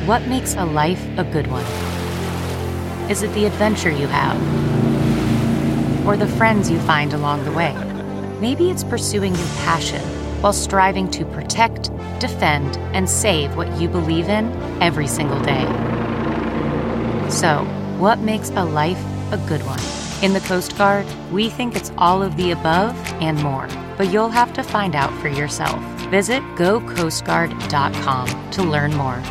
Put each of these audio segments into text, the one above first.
What makes a life a good one? Is it the adventure you have? Or the friends you find along the way? Maybe it's pursuing your passion while striving to protect, defend, and save what you believe in every single day. So, what makes a life a good one? In the Coast Guard, we think it's all of the above and more, but you'll have to find out for yourself. Visit gocoastguard.com to learn more.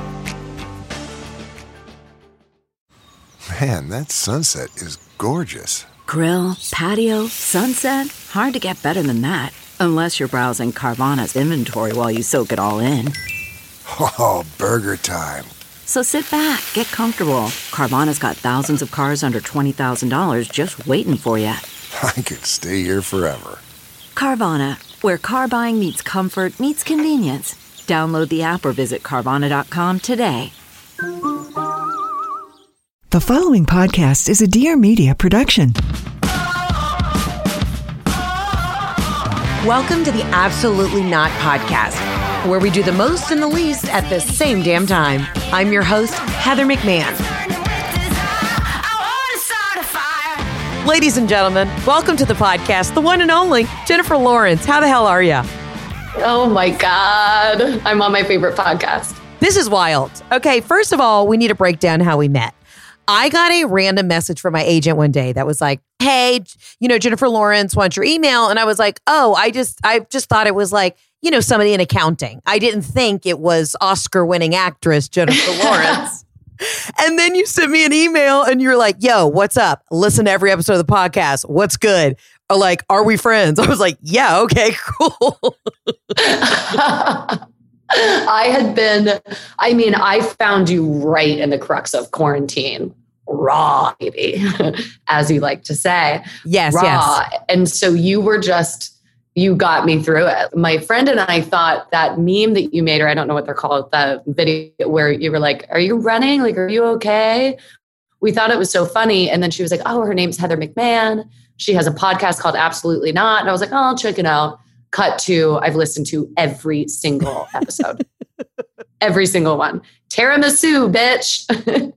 Man, that sunset is gorgeous. Grill, patio, sunset. Hard to get better than that. Unless you're browsing Carvana's inventory while you soak it all in. Oh, burger time. So sit back, get comfortable. Carvana's got thousands of cars under $20,000 just waiting for you. I could stay here forever. Carvana, where car buying meets comfort meets convenience. Download the app or visit Carvana.com today. The following podcast is a Dear Media production. Welcome to the Absolutely Not podcast, where we do the most and the least at the same damn time. I'm your host, Heather McMahon. Ladies and gentlemen, welcome to the podcast, the one and only Jennifer Lawrence. How the hell are you? Oh my God. I'm on my favorite podcast. This is wild. Okay, first of all, we need to break down how we met. I got a random message from my agent one day that was like, hey, Jennifer Lawrence wants your email. And I was like, oh, I just thought it was like, somebody in accounting. I didn't think it was Oscar-winning actress Jennifer Lawrence. And then you sent me an email and you're like, yo, what's up? Listen to every episode of the podcast. What's good? Or like, are we friends? I was like, yeah, okay, cool. I found you right in the crux of quarantine. Raw, baby, as you like to say. Yes, raw. Yes. And so you got me through it. My friend and I thought that meme that you made, or I don't know what they're called, the video where you were like, are you running? Like, are you okay? We thought it was so funny. And then she was like, oh, her name's Heather McMahon. She has a podcast called Absolutely Not. And I was like, oh, I'll check it out. Cut to, I've listened to every single episode. Every single one. Tiramisu, bitch.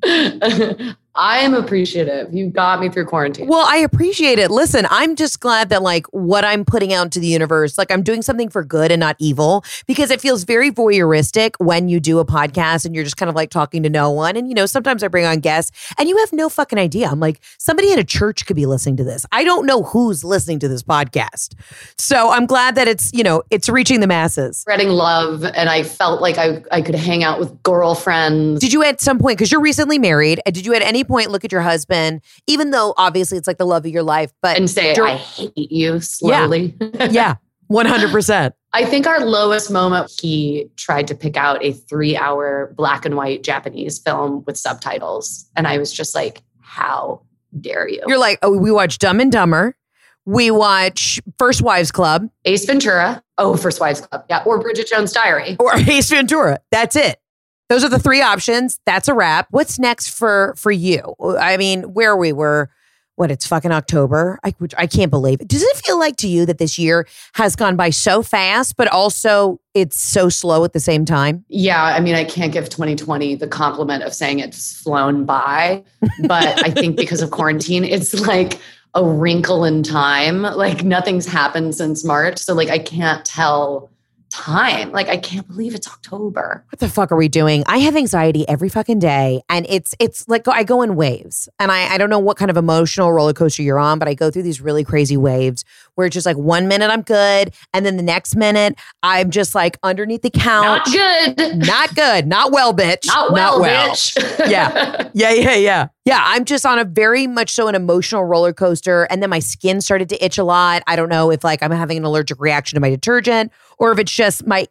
I'm appreciative. You got me through quarantine. Well, I appreciate it. Listen, I'm just glad that like what I'm putting out into the universe, like I'm doing something for good and not evil, because it feels very voyeuristic when you do a podcast and you're just kind of like talking to no one. And, sometimes I bring on guests and you have no fucking idea. I'm like, somebody at a church could be listening to this. I don't know who's listening to this podcast. So I'm glad that it's, it's reaching the masses. Spreading love. And I felt like I could hang out with girlfriends. Did you at some point, because you're recently married, did you at any point look at your husband, even though obviously it's like the love of your life, but and say, I hate you slowly? Yeah, 100%. I think our lowest moment, he tried to pick out a 3-hour black and white Japanese film with subtitles. And I was just like, how dare you? You're like, oh, we watch Dumb and Dumber. We watch First Wives Club. Ace Ventura. Oh, First Wives Club. Yeah. Or Bridget Jones' Diary. Or Ace Ventura. That's it. Those are the 3 options. That's a wrap. What's next for you? I mean, where we were, it's fucking October. I can't believe it. Does it feel like to you that this year has gone by so fast, but also it's so slow at the same time? Yeah. I can't give 2020 the compliment of saying it's flown by, but I think because of quarantine, it's like a wrinkle in time. Like nothing's happened since March. So like, I can't tell time. Like, I can't believe it's October. What the fuck are we doing? I have anxiety every fucking day. And it's like, I go in waves. And I don't know what kind of emotional roller coaster you're on, but I go through these really crazy waves where it's just like 1 minute I'm good. And then the next minute I'm just like underneath the couch. Not good. Not good. Not well, bitch. Not well. Bitch. Yeah. Yeah. I'm just on a very much so an emotional roller coaster. And then my skin started to itch a lot. I don't know if like I'm having an allergic reaction to my detergent or if it's just my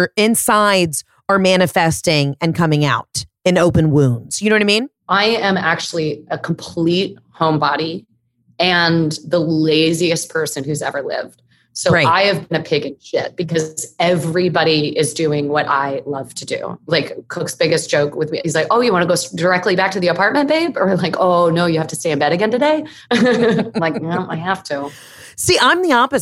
insides are manifesting and coming out in open wounds. You know what I mean? I am actually a complete homebody and the laziest person who's ever lived. So right. I have been a pig in shit because everybody is doing what I love to do. Like Cook's biggest joke with me, he's like, oh, you want to go directly back to the apartment, babe? Or like, oh, no, you have to stay in bed again today? I'm like, no, I have to. See, I'm the opposite.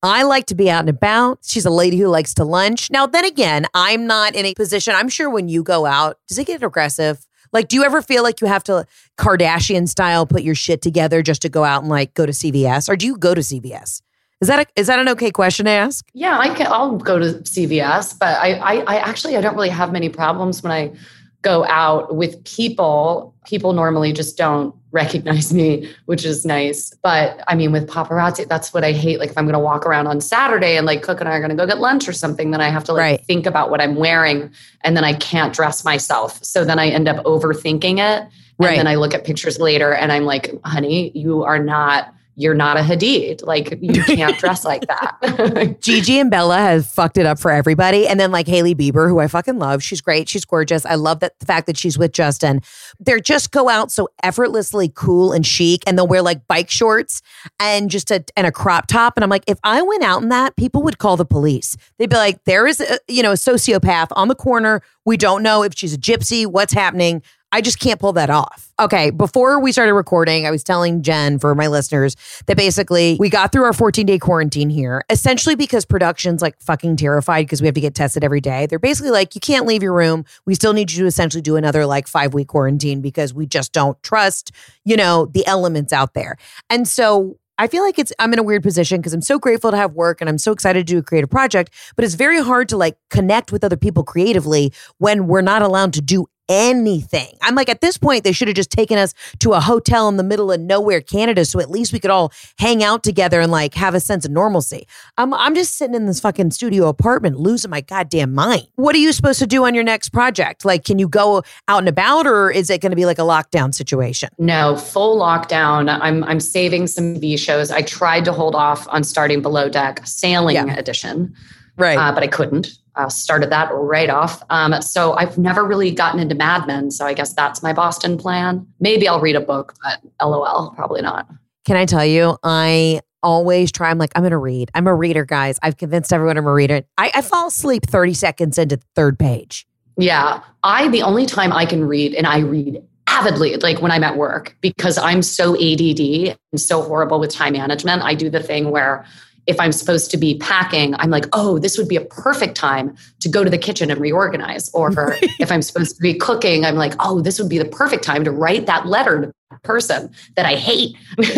I like to be out and about. She's a lady who likes to lunch. Now, then again, I'm not in a position. I'm sure when you go out, does it get aggressive? Like, do you ever feel like you have to Kardashian style put your shit together just to go out and like go to CVS? Or do you go to CVS? Is that an okay question to ask? Yeah, I'll go to CVS, but I actually don't really have many problems when I go out with people. People normally just don't recognize me, which is nice. But I mean, with paparazzi, that's what I hate. Like if I'm going to walk around on Saturday and like Cook and I are going to go get lunch or something, then I have to like think about what I'm wearing and then I can't dress myself. So then I end up overthinking it. And then I look at pictures later and I'm like, honey, you're not a Hadid. Like you can't dress like that. Gigi and Bella have fucked it up for everybody. And then like Hailey Bieber, who I fucking love. She's great. She's gorgeous. I love the fact that she's with Justin. They just go out so effortlessly cool and chic. And they'll wear like bike shorts and and a crop top. And I'm like, if I went out in that, people would call the police. They'd be like, there is a sociopath on the corner. We don't know if she's a gypsy, what's happening. I just can't pull that off. Okay, before we started recording, I was telling Jen, for my listeners, that basically we got through our 14-day quarantine here, essentially because production's like fucking terrified because we have to get tested every day. They're basically like, you can't leave your room. We still need you to essentially do another like 5-week quarantine because we just don't trust, the elements out there. And so I feel like I'm in a weird position because I'm so grateful to have work and I'm so excited to do a creative project, but it's very hard to like connect with other people creatively when we're not allowed to do anything. I'm like, at this point, they should have just taken us to a hotel in the middle of nowhere, Canada, so at least we could all hang out together and like have a sense of normalcy. I'm just sitting in this fucking studio apartment losing my goddamn mind. What are you supposed to do on your next project? Like, can you go out and about or is it going to be like a lockdown situation? No, full lockdown. I'm saving some TV shows. I tried to hold off on starting Below Deck Sailing Edition. Right. But I couldn't. Started that right off. So I've never really gotten into Mad Men. So I guess that's my Boston plan. Maybe I'll read a book, but LOL, probably not. Can I tell you, I always try. I'm like, I'm going to read. I'm a reader, guys. I've convinced everyone I'm a reader. I fall asleep 30 seconds into the third page. Yeah. The only time I can read, and I read avidly, like when I'm at work, because I'm so ADD and so horrible with time management. I do the thing where if I'm supposed to be packing, I'm like, oh, this would be a perfect time to go to the kitchen and reorganize. Or if I'm supposed to be cooking, I'm like, oh, this would be the perfect time to write that letter to that person that I hate.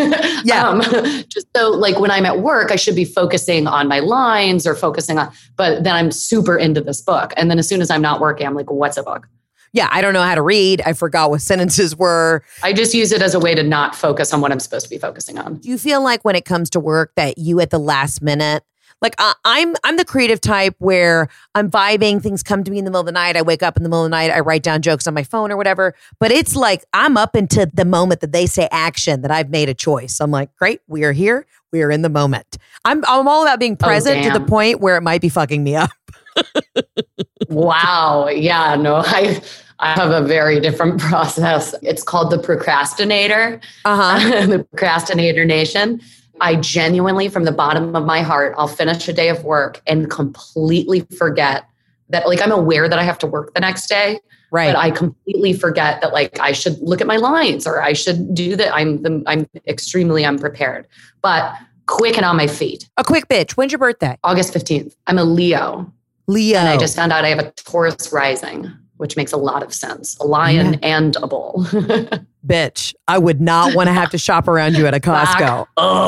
Just so like when I'm at work, I should be focusing on my lines or focusing on, but then I'm super into this book. And then as soon as I'm not working, I'm like, what's a book? Yeah, I don't know how to read. I forgot what sentences were. I just use it as a way to not focus on what I'm supposed to be focusing on. Do you feel like when it comes to work that you at the last minute, like I'm the creative type where I'm vibing, things come to me in the middle of the night. I wake up in the middle of the night, I write down jokes on my phone or whatever. But it's like I'm up into the moment that they say action, that I've made a choice. I'm like, great, we are here. We are in the moment. I'm all about being present to the point where it might be fucking me up. Wow. Yeah, no, I have a very different process. It's called the procrastinator, the procrastinator nation. I genuinely, from the bottom of my heart, I'll finish a day of work and completely forget that, like, I'm aware that I have to work the next day. Right. But I completely forget that, like, I should look at my lines or I should do that. I'm extremely unprepared, but quick and on my feet. A quick bitch. When's your birthday? August 15th. I'm a Leo. And I just found out I have a Taurus rising, which makes a lot of sense. A lion and a bull. Bitch, I would not want to have to shop around you at a Costco.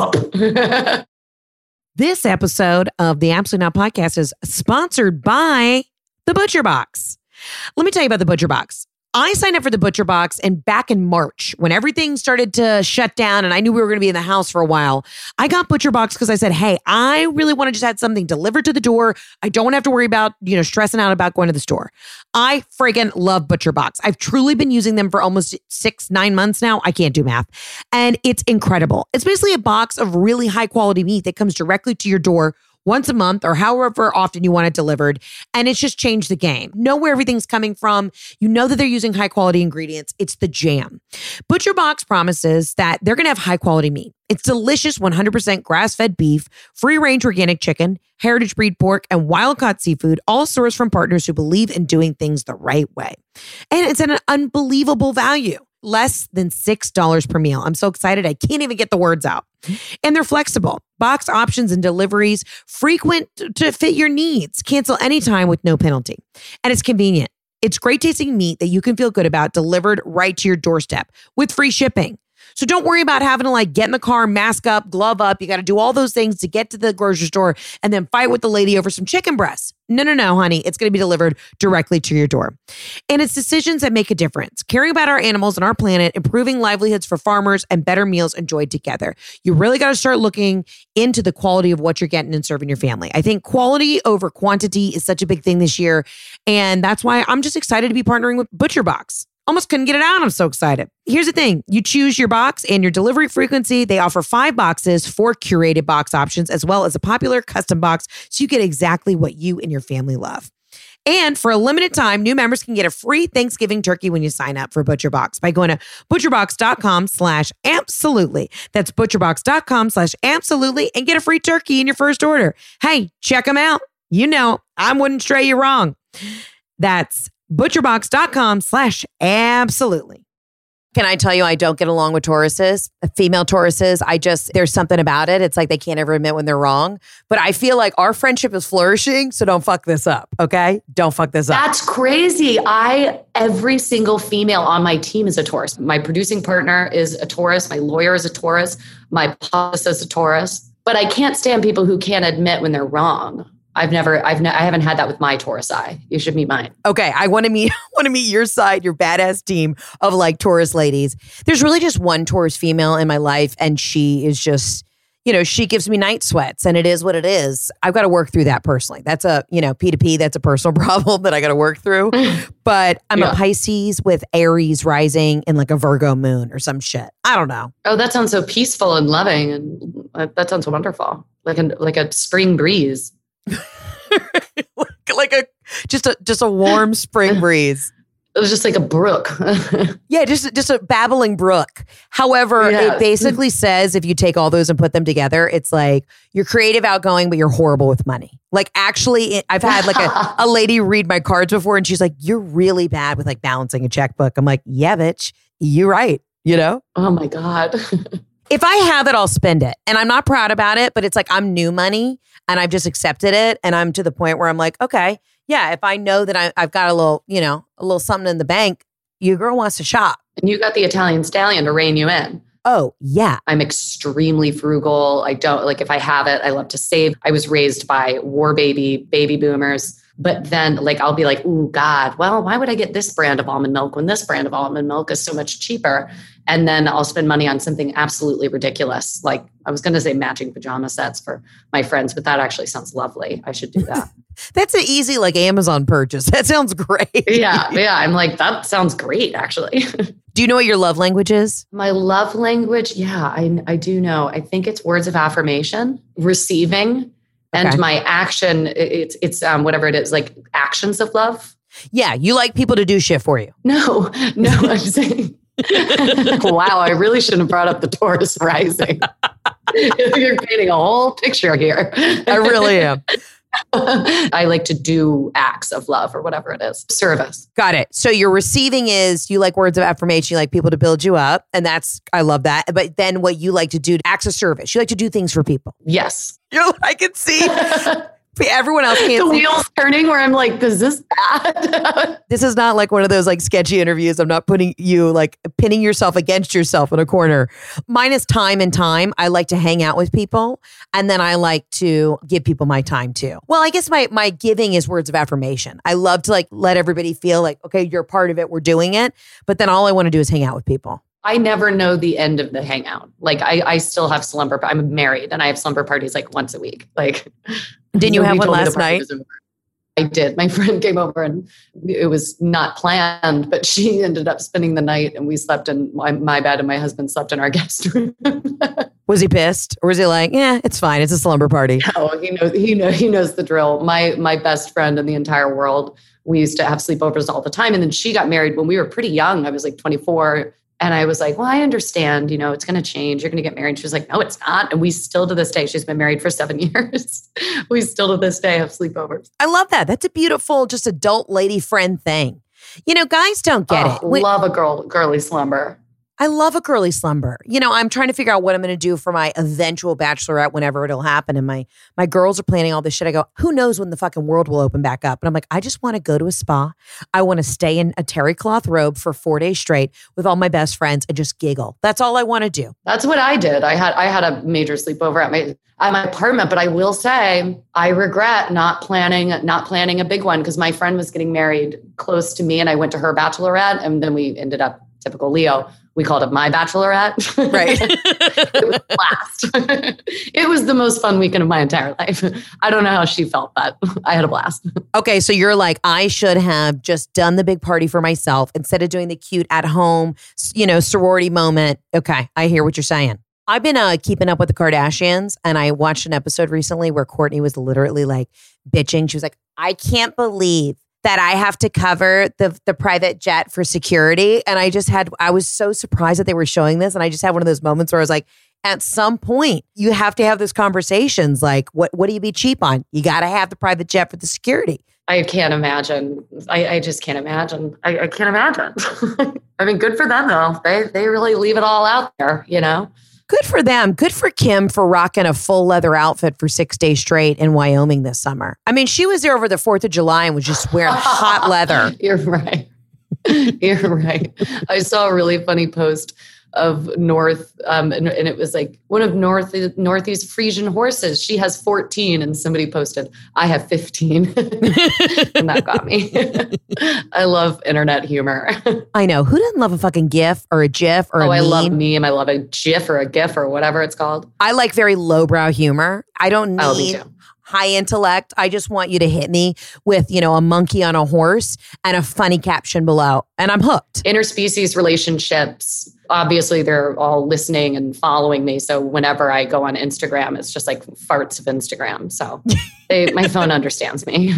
This episode of the Absolutely Not Podcast is sponsored by The Butcher Box. Let me tell you about The Butcher Box. I signed up for The Butcher Box and back in March when everything started to shut down and I knew we were going to be in the house for a while. I got Butcher Box because I said, hey, I really want to just have something delivered to the door. I don't have to worry about, stressing out about going to the store. I friggin' love Butcher Box. I've truly been using them for almost 6-9 months now. I can't do math. And it's incredible. It's basically a box of really high quality meat that comes directly to your door once a month or however often you want it delivered. And it's just changed the game. Know where everything's coming from. You know that they're using high quality ingredients. It's the jam. Butcher Box promises that they're going to have high quality meat. It's delicious 100% grass-fed beef, free-range organic chicken, heritage breed pork, and wild-caught seafood, all sourced from partners who believe in doing things the right way. And it's at an unbelievable value. less than $6 per meal. I'm so excited. I can't even get the words out. And they're flexible. Box options and deliveries, frequent to fit your needs. Cancel anytime with no penalty. And it's convenient. It's great tasting meat that you can feel good about delivered right to your doorstep with free shipping. So don't worry about having to like get in the car, mask up, glove up. You got to do all those things to get to the grocery store and then fight with the lady over some chicken breasts. No, honey. It's going to be delivered directly to your door. And it's decisions that make a difference. Caring about our animals and our planet, improving livelihoods for farmers, and better meals enjoyed together. You really got to start looking into the quality of what you're getting and serving your family. I think quality over quantity is such a big thing this year. And that's why I'm just excited to be partnering with ButcherBox. Almost couldn't get it out. I'm so excited. Here's the thing. You choose your box and your delivery frequency. They offer 5 boxes, 4 curated box options, as well as a popular custom box, so you get exactly what you and your family love. And for a limited time, new members can get a free Thanksgiving turkey when you sign up for ButcherBox by going to butcherbox.com/absolutely. That's butcherbox.com/absolutely and get a free turkey in your first order. Hey, check them out. You know, I wouldn't stray you wrong. That's butcherbox.com/absolutely. Can I tell you, I don't get along with Tauruses, female Tauruses. There's something about it. It's like they can't ever admit when they're wrong. But I feel like our friendship is flourishing, so don't fuck this up, okay? Don't fuck this up. That's crazy. Every single female on my team is a Taurus. My producing partner is a Taurus. My lawyer is a Taurus. My publicist is a Taurus. But I can't stand people who can't admit when they're wrong. I haven't had that with my Taurus eye. You should meet mine. Okay, I want to meet your side, your badass team of like Taurus ladies. There's really just one Taurus female in my life, and she is just, she gives me night sweats, and it is what it is. I've got to work through that personally. That's a, P2P, that's a personal problem that I got to work through. But I'm a Pisces with Aries rising and like a Virgo moon or some shit. I don't know. Oh, that sounds so peaceful and loving, and that sounds wonderful. Like a spring breeze. just a warm spring breeze. It was just like a brook. Yeah, just a babbling brook. However, It basically says if you take all those and put them together, it's like you're creative, outgoing, but you're horrible with money. Like actually, I've had like a lady read my cards before, and she's like, "You're really bad with like balancing a checkbook." I'm like, "Yeah, bitch, you're right." Oh my God. If I have it, I'll spend it. And I'm not proud about it, but it's like I'm new money and I've just accepted it. And I'm to the point where I'm like, okay, yeah, if I know that I've got a little something in the bank, your girl wants to shop. And you got the Italian stallion to rein you in. Oh, yeah. I'm extremely frugal. I don't if I have it, I love to save. I was raised by baby boomers. But then I'll be like, ooh, God, well, why would I get this brand of almond milk when this brand of almond milk is so much cheaper? And then I'll spend money on something absolutely ridiculous. Like I was going to say matching pajama sets for my friends, but that actually sounds lovely. I should do that. That's an easy Amazon purchase. That sounds great. Yeah. I'm like, that sounds great, actually. Do you know what your love language is? My love language? Yeah, I do know. I think it's words of affirmation, receiving. And my action, it's whatever it is, like actions of love. Yeah, you like people to do shit for you. No, I'm saying, wow, I really shouldn't have brought up the Taurus rising. You're painting a whole picture here. I really am. I like to do acts of love or whatever it is. Service. Got it. So your receiving is you like words of affirmation. You like people to build you up. And I love that. But then what you like to do, acts of service. You like to do things for people. Yes. I can see. Everyone else can't the see. wheels turning where I'm like, is this bad? This is not like one of those like sketchy interviews. I'm not putting you like pinning yourself against yourself in a corner. Mine is time and time. I like to hang out with people, and then I like to give people my time too. Well, I guess my giving is words of affirmation. I love to like let everybody feel like, okay, you're part of it. We're doing it. But then all I want to do is hang out with people. I never know the end of the hangout. Like I still have slumber. I'm married and I have slumber parties like once a week. Like, didn't you have one last night? I did. My friend came over and it was not planned, but she ended up spending the night and we slept in my bed and my husband slept in our guest room. Was he pissed or was he like, yeah, it's fine. It's a slumber party. No, he knows the drill. My best friend in the entire world, we used to have sleepovers all the time. And then she got married when we were pretty young. I was like 24. And I was like, well, I understand, it's going to change. You're going to get married. She was like, no, it's not. And we still to this day, she's been married for 7 years. We still to this day have sleepovers. I love that. That's a beautiful, just adult lady friend thing. Guys don't get it. Love a girly slumber. I love a girly slumber. I'm trying to figure out what I'm going to do for my eventual bachelorette whenever it'll happen. And my girls are planning all this shit. I go, who knows when the fucking world will open back up? And I'm like, I just want to go to a spa. I want to stay in a terry cloth robe for 4 days straight with all my best friends and just giggle. That's all I want to do. That's what I did. I had a major sleepover at my apartment, but I will say I regret not planning a big one because my friend was getting married close to me and I went to her bachelorette and then we ended up, typical Leo, we called it my bachelorette. Right. It was a blast. It was the most fun weekend of my entire life. I don't know how she felt, but I had a blast. Okay, so you're like, I should have just done the big party for myself instead of doing the cute at home, sorority moment. Okay, I hear what you're saying. I've been keeping up with the Kardashians, and I watched an episode recently where Kourtney was literally like bitching. She was like, I can't believe that I have to cover the private jet for security. And I was so surprised that they were showing this. And I just had one of those moments where I was like, at some point, you have to have those conversations. Like, what do you be cheap on? You got to have the private jet for the security. I can't imagine. I just can't imagine. I can't imagine. I mean, good for them, though. They really leave it all out there, Good for them. Good for Kim for rocking a full leather outfit for 6 days straight in Wyoming this summer. I mean, she was there over the 4th of July and was just wearing hot leather. You're right. You're right. I saw a really funny post of North, and it was like one of Northeast Frisian horses. She has 14, and somebody posted, I have 15. And that got me. I love internet humor. I know. Who doesn't love a fucking GIF or a GIF or a meme? I love meme. I love a GIF or a GIF or whatever it's called. I like very lowbrow humor. I don't me need too. high intellect. I just want you to hit me with, a monkey on a horse and a funny caption below, and I'm hooked. Interspecies relationships. Obviously, they're all listening and following me. So whenever I go on Instagram, it's just like farts of Instagram. So my phone understands me.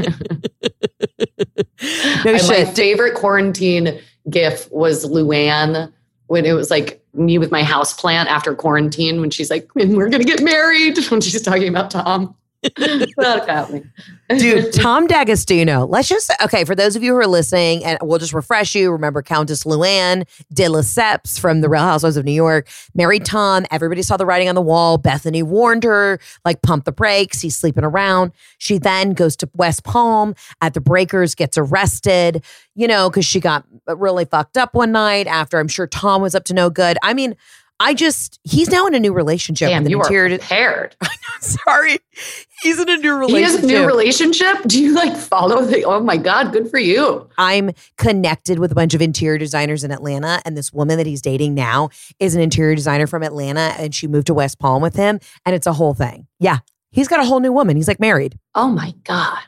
My favorite quarantine GIF was Luann when it was like me with my houseplant after quarantine when she's like, and we're going to get married when she's talking about Tom. That got me. Dude, Tom D'Agostino. For those of you who are listening, and we'll just refresh you, remember Countess Luann de Lesseps from The Real Housewives of New York, married Tom. Everybody saw the writing on the wall. Bethany warned her, like, pump the brakes. He's sleeping around. She then goes to West Palm at the Breakers, gets arrested, because she got really fucked up one night after I'm sure Tom was up to no good. I mean, he's now in a new relationship. Damn, with you are prepared. Sorry. He's in a new relationship. He has a new relationship? Do you follow oh my God, good for you. I'm connected with a bunch of interior designers in Atlanta. And this woman that he's dating now is an interior designer from Atlanta. And she moved to West Palm with him. And it's a whole thing. Yeah. He's got a whole new woman. He's married. Oh my God.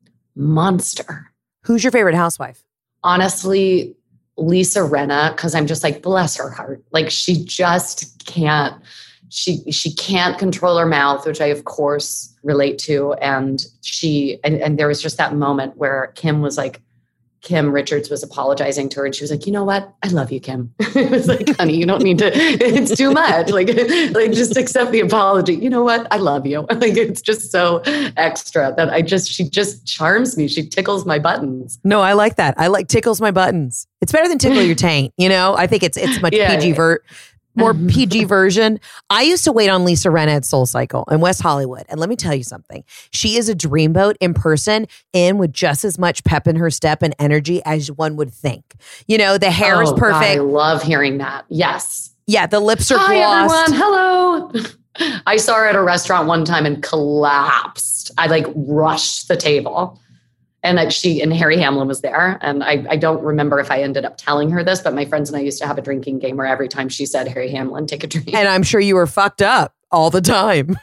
Monster. Who's your favorite housewife? Honestly, Lisa Rinna, because I'm just bless her heart. She just can't, she can't control her mouth, which I of course relate to. And and there was just that moment where Kim Richards was apologizing to her and she was like, you know what? I love you, Kim. It was like, honey, you don't need to, it's too much. Just accept the apology. You know what? I love you. It's just so extra that she just charms me. She tickles my buttons. No, I like that. I like tickles my buttons. It's better than tickle your taint. I think it's much more PG version. I used to wait on Lisa Rinna at SoulCycle in West Hollywood. And let me tell you something. She is a dreamboat in person and with just as much pep in her step and energy as one would think. The hair is perfect. God, I love hearing that. Yes. Yeah, the lips are Hi, glossed. Everyone. Hello. I saw her at a restaurant one time and collapsed. I rushed the table. And Harry Hamlin was there. And I don't remember if I ended up telling her this, but my friends and I used to have a drinking game where every time she said, Harry Hamlin, take a drink. And I'm sure you were fucked up all the time.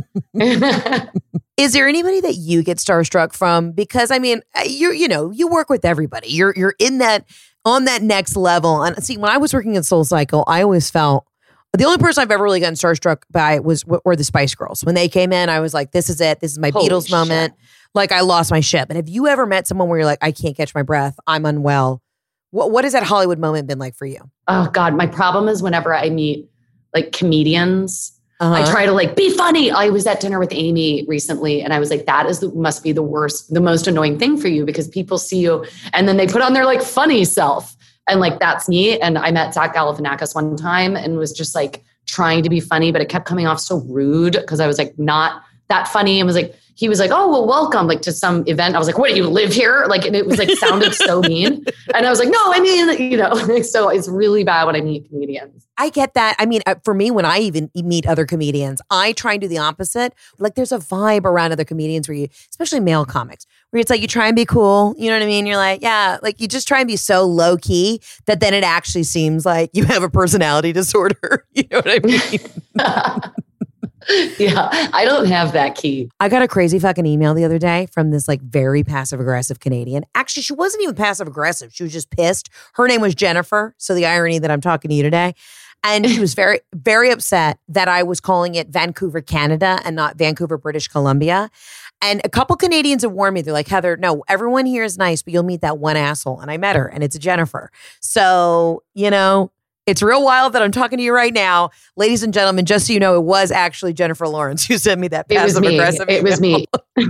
Is there anybody that you get starstruck from? Because I mean, you work with everybody. You're in that, on that next level. And see, when I was working at SoulCycle, I always felt the only person I've ever really gotten starstruck by were the Spice Girls. When they came in, I was like, this is it. This is my Holy Beatles moment. I lost my shit. But have you ever met someone where you're like, I can't catch my breath, I'm unwell? What has that Hollywood moment been like for you? Oh God, my problem is whenever I meet comedians, I try to like be funny. I was at dinner with Amy recently and I was like, that must be the most annoying thing for you because people see you and then they put on their like funny self. And like, that's me. And I met Zach Galifianakis one time and was just like trying to be funny, but it kept coming off so rude because I was like, not that funny. And was like, he was like, oh, well, welcome like to some event. I was like, what, do you live here? Like, and it was like, sounded so mean. And I was like, no, I mean, you know, so it's really bad when I meet comedians. I get that. I mean, for me, when I even meet other comedians, I try and do the opposite. Like there's a vibe around other comedians where you, especially male comics, where it's like you try and be cool. You know what I mean? You're like, yeah, like you just try and be so low key that then it actually seems like you have a personality disorder. You know what I mean? Yeah, I don't have that key. I got a crazy fucking email the other day from this like very passive aggressive Canadian. Actually, she wasn't even passive aggressive. She was just pissed. Her name was Jennifer. So the irony that I'm talking to you today. And she was very, very upset that I was calling it Vancouver, Canada and not Vancouver, British Columbia. And a couple Canadians have warned me. They're like, Heather, no, everyone here is nice, but you'll meet that one asshole. And I met her and it's a Jennifer. So, you know, it's real wild that I'm talking to you right now. Ladies and gentlemen, just so you know, it was actually Jennifer Lawrence who sent me that passive-aggressive email. It was me.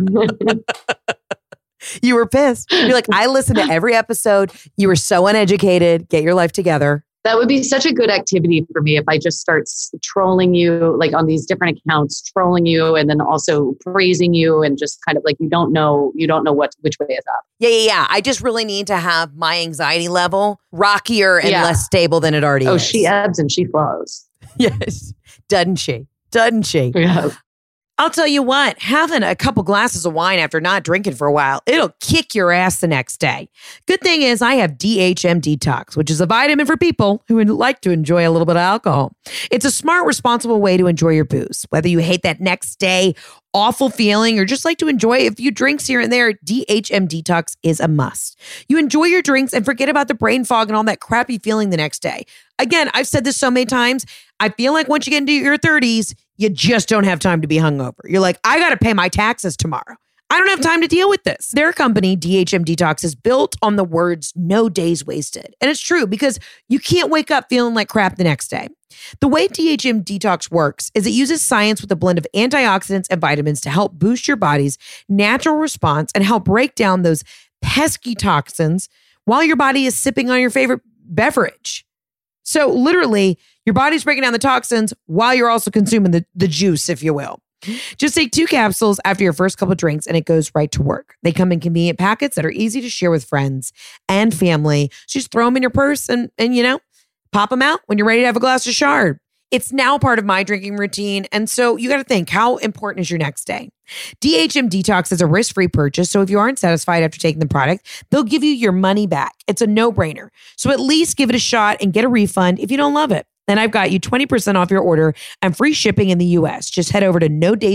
You were pissed. You're like, I listened to every episode. You were so uneducated. Get your life together. That would be such a good activity for me if I just start trolling you, like on these different accounts, trolling you and then also praising you and just kind of like you don't know which way is up. Yeah. I just really need to have my anxiety level rockier and less stable than it already is. Oh, she ebbs and she flows. Yes. Doesn't she? Yeah. I'll tell you what, having a couple glasses of wine after not drinking for a while, it'll kick your ass the next day. Good thing is I have DHM Detox, which is a vitamin for people who would like to enjoy a little bit of alcohol. It's a smart, responsible way to enjoy your booze. Whether you hate that next day awful feeling or just like to enjoy a few drinks here and there, DHM Detox is a must. You enjoy your drinks and forget about the brain fog and all that crappy feeling the next day. Again, I've said this so many times. I feel like once you get into your 30s, you just don't have time to be hungover. You're like, I got to pay my taxes tomorrow. I don't have time to deal with this. Their company, DHM Detox, is built on the words, no days wasted. And it's true because you can't wake up feeling like crap the next day. The way DHM Detox works is it uses science with a blend of antioxidants and vitamins to help boost your body's natural response and help break down those pesky toxins while your body is sipping on your favorite beverage. So literally, your body's breaking down the toxins while you're also consuming the juice, if you will. Just take 2 capsules after your first couple of drinks and it goes right to work. They come in convenient packets that are easy to share with friends and family. So just throw them in your purse and you know, pop them out when you're ready to have a glass of Chard. It's now part of my drinking routine. And so you got to think, how important is your next day? DHM Detox is a risk-free purchase. So if you aren't satisfied after taking the product, they'll give you your money back. It's a no-brainer. So at least give it a shot and get a refund if you don't love it. Then I've got you 20% off your order and free shipping in the US. Just head over to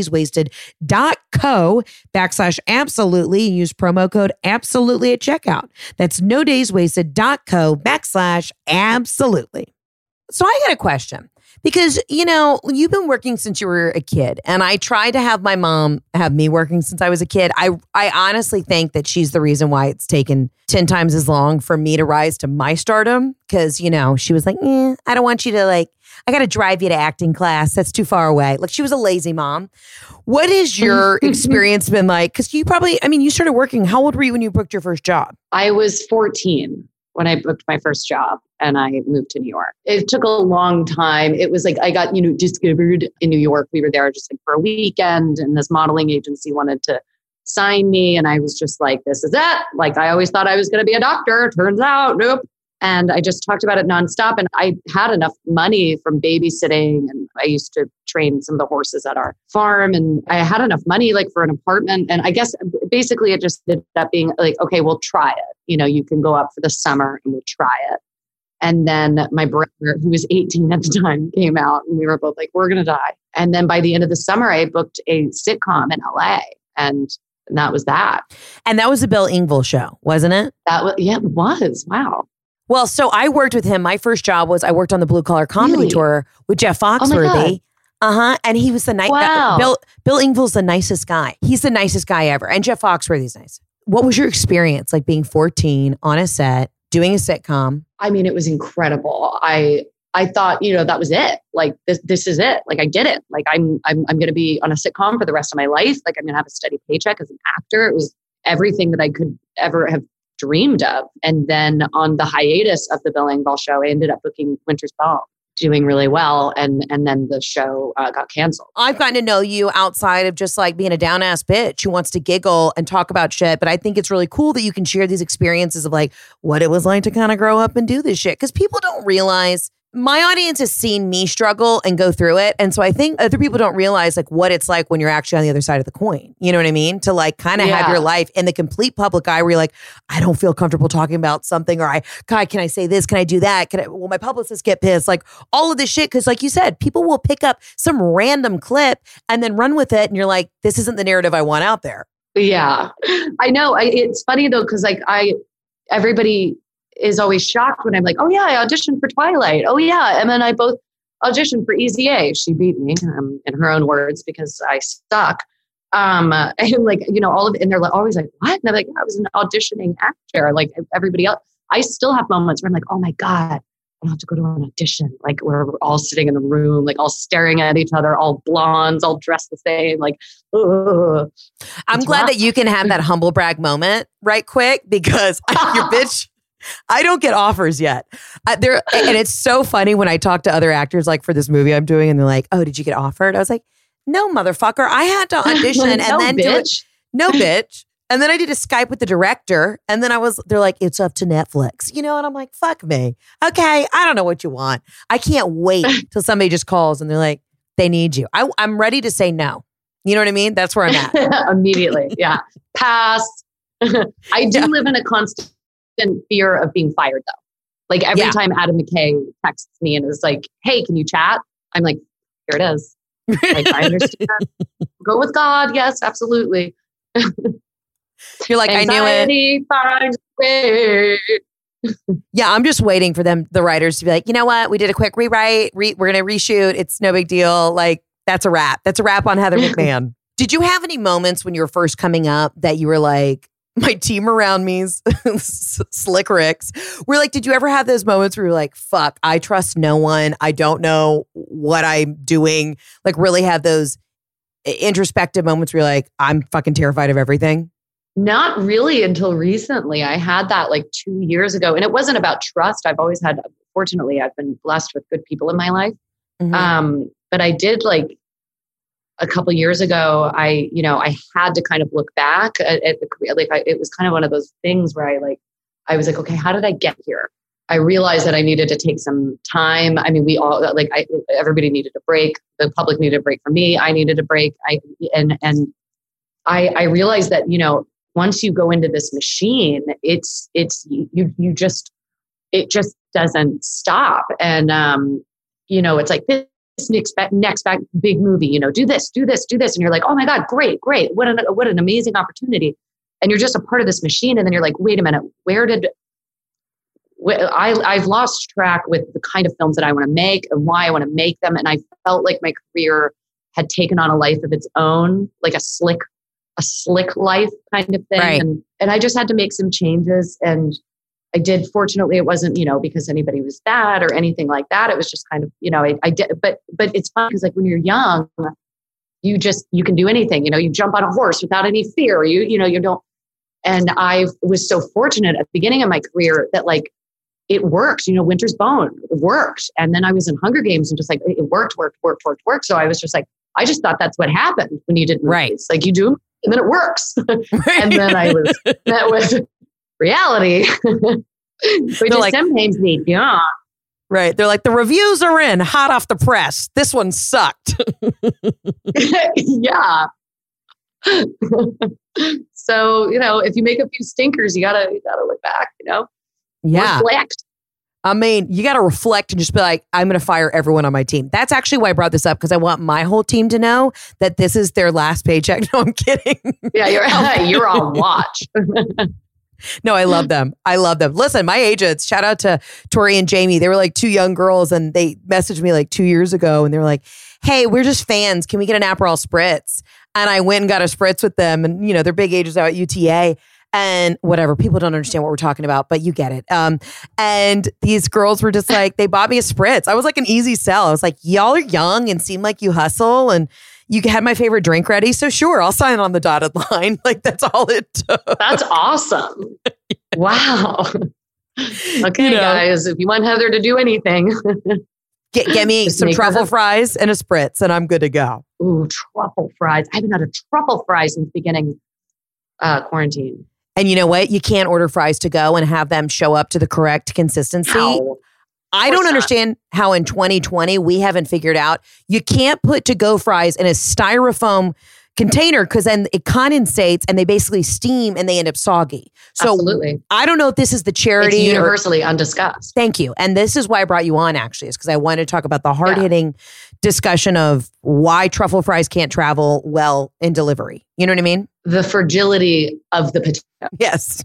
nodayswasted.co/absolutely and use promo code absolutely at checkout. That's nodayswasted.co/absolutely. So I got a question. Because, you know, you've been working since you were a kid. And I tried to have my mom have me working since I was a kid. I honestly think that she's the reason why it's taken 10 times as long for me to rise to my stardom. Because, you know, she was like, I don't want you to I got to drive you to acting class. That's too far away. Like she was a lazy mom. What has your experience been like? Because you started working. How old were you when you booked your first job? I was 14 when I booked my first job and I moved to New York. It took a long time. It was like I got, discovered in New York. We were there just for a weekend and this modeling agency wanted to sign me. And I was just like, this is it. Like I always thought I was going to be a doctor. Turns out, nope. And I just talked about it nonstop. And I had enough money from babysitting. And I used to train some of the horses at our farm. And I had enough money for an apartment. And I guess basically it just ended up being like, okay, we'll try it. You can go up for the summer and we'll try it. And then my brother, who was 18 at the time, came out and we were both like, we're going to die. And then by the end of the summer, I booked a sitcom in LA. And that was that. And that was the Bill Engvall show, wasn't it? It was. Wow. Well, so I worked with him. My first job was I worked on the Blue Collar Comedy Tour with Jeff Foxworthy. And he was the nice. Wow. Bill Engvall's the nicest guy. He's the nicest guy ever. And Jeff Foxworthy's nice. What was your experience like being 14 on a set, doing a sitcom? I mean, it was incredible. I I thought, that was it. Like this is it. Like I did it. Like I'm going to be on a sitcom for the rest of my life. Like I'm going to have a steady paycheck as an actor. It was everything that I could ever have dreamed of. And then on the hiatus of the Bill Engvall show, I ended up booking Winter's Bone, doing really well. And then the show got canceled. I've gotten to know you outside of just like being a down ass bitch who wants to giggle and talk about shit. But I think it's really cool that you can share these experiences of like what it was like to kind of grow up and do this shit. Because people don't realize, my audience has seen me struggle and go through it. And so I think other people don't realize like what it's like when you're actually on the other side of the coin. You know what I mean? To like kind of have your life in the complete public eye where you're like, I don't feel comfortable talking about something, or God, can I say this? Can I do that? Will my publicist get pissed? Like all of this shit. Cause like you said, people will pick up some random clip and then run with it. And you're like, this isn't the narrative I want out there. Yeah, I know. It's funny though. Cause like everybody is always shocked when I'm like, oh yeah, I auditioned for Twilight. Oh yeah. And then I both auditioned for Easy A. She beat me in her own words because I suck. And like, all of it, and they're always like, what? And I'm like, I was an auditioning actor like everybody else. I still have moments where I'm like, oh my God, I have to go to an audition. Like we're all sitting in the room, like all staring at each other, all blondes, all dressed the same. Like, ugh. I'm glad that you can have that humble brag moment right quick because your bitch, I don't get offers yet. And it's so funny when I talk to other actors, like for this movie I'm doing, and they're like, "Oh, did you get offered?" I was like, "No, motherfucker. I had to audition and then do it. No, bitch." And then I did a Skype with the director, and then they're like, "It's up to Netflix," and I'm like, "Fuck me. Okay, I don't know what you want. I can't wait till somebody just calls and they're like, they need you. I'm ready to say no. You know what I mean? That's where I'm at immediately. Yeah, pass. I do live in a constant fear of being fired though. Like every time Adam McKay texts me and is like, hey, can you chat? I'm like, here it is. Like, I understand. Go with God. Yes, absolutely. You're like, anxiety I knew it. Yeah, I'm just waiting for them, the writers, to be like, you know what? We did a quick rewrite. We're going to reshoot. It's no big deal. Like, that's a wrap. That's a wrap on Heather McMahon. Did you have any moments when you were first coming up that you were like, my team around me's slick ricks? We're like, did you ever have those moments where you're like, fuck, I trust no one. I don't know what I'm doing. Like really have those introspective moments where you're like, I'm fucking terrified of everything? Not really until recently. I had that like 2 years ago, and it wasn't about trust. Fortunately, I've been blessed with good people in my life. Mm-hmm. But I did like a couple years ago, I had to kind of look back at the career. It was kind of one of those things where I was like, okay, how did I get here? I realized that I needed to take some time. I mean, we all everybody needed a break. The public needed a break from me. I needed a break. I realized that, once you go into this machine, it just doesn't stop. And, it's like this next big movie, do this. And you're like, oh my God, great. What an amazing opportunity. And you're just a part of this machine. And then you're like, wait a minute, I've lost track with the kind of films that I want to make and why I want to make them. And I felt like my career had taken on a life of its own, like a slick life kind of thing. Right. And I just had to make some changes. And I did. Fortunately, it wasn't, because anybody was bad or anything like that. It was just kind of, I did. But it's fun because like when you're young, you can do anything. You jump on a horse without any fear. You don't. And I was so fortunate at the beginning of my career that like it worked. Winter's Bone worked, and then I was in Hunger Games and just like it worked. So I was just like, I just thought that's what happened when you did movies. Right. Like you do, and then it works. And then I was met with reality, which is like, sometimes they don't. Right. They're like, the reviews are in hot off the press. This one sucked. Yeah. So, if you make a few stinkers, you gotta look back, Yeah. Reflect. I mean, you got to reflect and just be like, I'm going to fire everyone on my team. That's actually why I brought this up, because I want my whole team to know that this is their last paycheck. No, I'm kidding. Yeah, you're on watch. No, I love them. Listen, my agents, shout out to Tori and Jamie. They were like two young girls and they messaged me like 2 years ago and they were like, hey, we're just fans. Can we get an Aperol Spritz? And I went and got a Spritz with them. And, they're big agents out at UTA. And whatever, people don't understand what we're talking about, but you get it. And these girls were just like, they bought me a spritz. I was like an easy sell. I was like, y'all are young and seem like you hustle and you had my favorite drink ready. So sure, I'll sign on the dotted line. Like that's all it took. That's awesome. Wow. Okay, guys, if you want Heather to do anything, get me some truffle fries and a spritz and I'm good to go. Ooh, truffle fries. I haven't had a truffle fry since beginning quarantine. And you know what? You can't order fries to go and have them show up to the correct consistency. No, I don't understand how in 2020 we haven't figured out you can't put to-go fries in a styrofoam container because then it condensates and they basically steam and they end up soggy. So absolutely. I don't know if this is the charity. It's universally undiscussed. Thank you. And this is why I brought you on actually, is because I wanted to talk about the hard-hitting discussion of why truffle fries can't travel well in delivery. You know what I mean? The fragility of the potato. Yes.